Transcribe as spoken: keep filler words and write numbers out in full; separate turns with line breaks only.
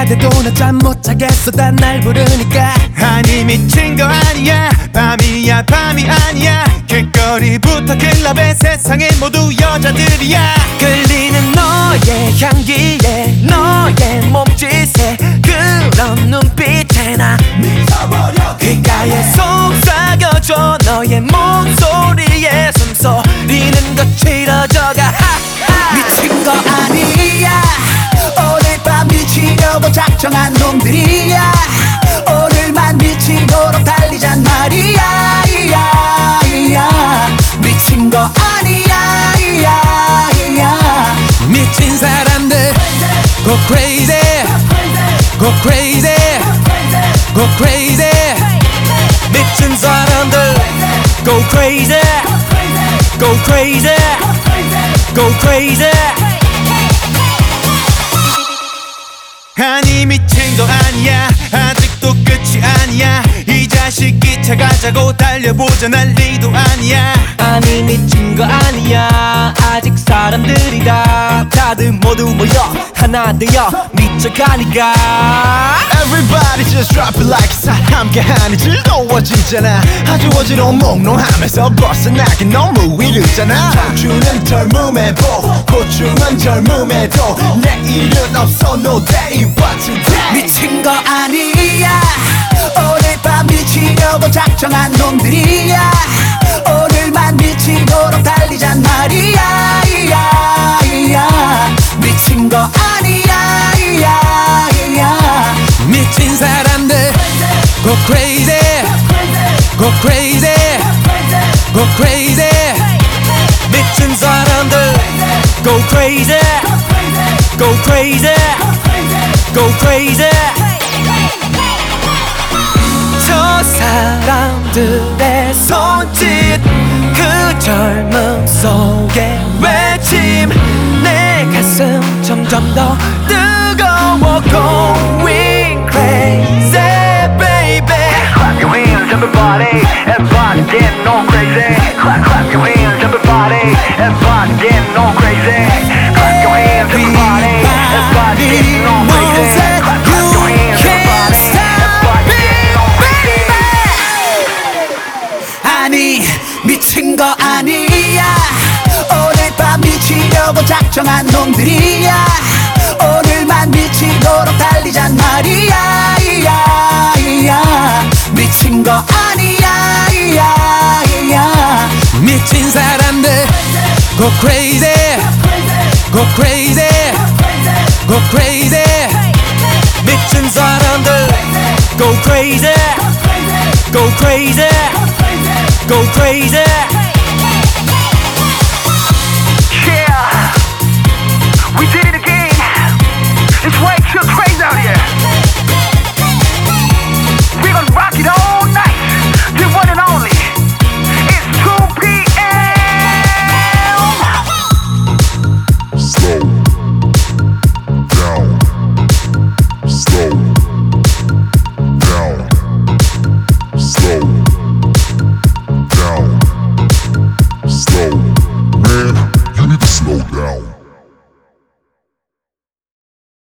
밤인데도 나 잠 못 자겠어 다 날 부르니까.
아니 미친 거 아니야 밤이야 밤이 아니야 길거리부터 클럽에 세상에 모두 여자들이야.
끌리는 너의 향기에 너의 몸짓에 그런 눈빛에 나 미쳐버려. 귓가에 속삭여줘 너의 목소리에 숨소리는 거칠어져가. 미친 거 아니야 오늘 밤 미치려고 작정한 놈들이야. 오늘만 미치도록 달리잔 말이야. 이야, 이야. 미친 거 아니야. 이야, 이야. 미친 사람들 go crazy go crazy go crazy. 미친 사람들 go crazy go crazy go crazy.
아니 미친 거 아니야 아직도 끝이 아니야 이 자식 기차 가자고 달려보자 난리도 아니야.
아니 미친 거 아니야 아직 사람들이다 다들 모두 모여 하나 되어 미쳐가니까.
Everybody just drop it like it's hot. 함께하니 즐거워지잖아. 아주 어지러운 몽롱하면서 벗어나긴 너무 이르잖아. 청춘은 젊음에도 고충은 젊음에도 내일은 없어 no day but today.
미친 거 아니야 오늘 밤 미치려고 작정한 놈들이야. 오늘만 미치도록 달리잔 말이야. 이야, 이야. 미친 거 아니야. 이야, 이야. 미친 사람들 go crazy go crazy go crazy. 미친 사람들 go crazy go crazy go crazy. 저 사람들의 손짓 그 젊음 속의 외침 내 가슴 점점 더 뜨거워 going crazy baby.
Clap your hands everybody everybody getting all crazy. Clap clap your hands everybody everybody getting all crazy. Clap your hands everybody everybody getting all crazy. Clap clap your hands everybody everybody getting all crazy.
아니 미친 거 아니야 오늘 밤 미치려고 작정한 놈들이야. 오늘만 미치도록 달리잔 말이야. 이야, 이야. 미친 거 아니야. 이야, 이야. 미친 사람들 go crazy go crazy go crazy. 미친 사람들 go crazy go crazy go crazy.
Yeah, we did it again.